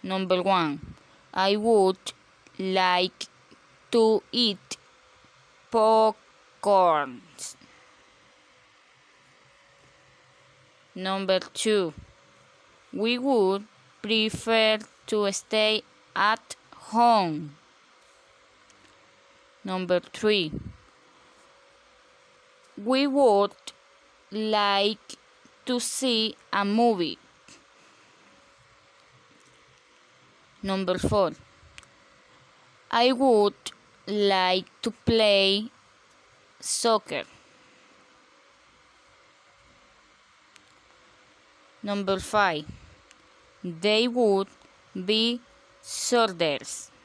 Number 1. I would like to eat popcorn. Number 2. We would prefer to stay at home. Number 3. We would like to see a movie. Number 4. I would like to play soccer. Number 5. They would be soldiers.